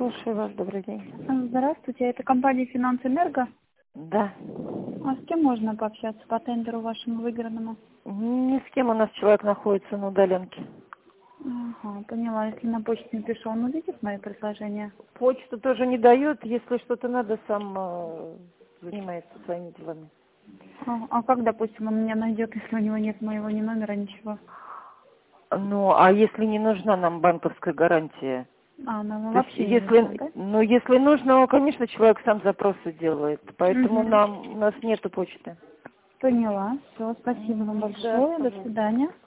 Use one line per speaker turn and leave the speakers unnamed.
Слушаю вас, добрый день.
Здравствуйте, это компания «Финансэнерго».
Да.
А с кем можно пообщаться по тендеру вашему выигранному?
Ни с кем у нас человек находится на удаленке.
Ага, поняла. Если на почту не пришел, он увидит мои предложения?
Почту тоже не дает, если что-то надо, сам занимается своими делами.
А как, допустим, он меня найдет, если у него нет моего ни номера, ничего?
Ну, а если не нужна нам банковская гарантия?
Она
То есть,
вообще не нужна, да?
если нужно, конечно, человек сам запросы делает. Поэтому у нас нету почты.
Поняла. Все, спасибо вам
Да,
большое. До
пожалуйста.
свидания.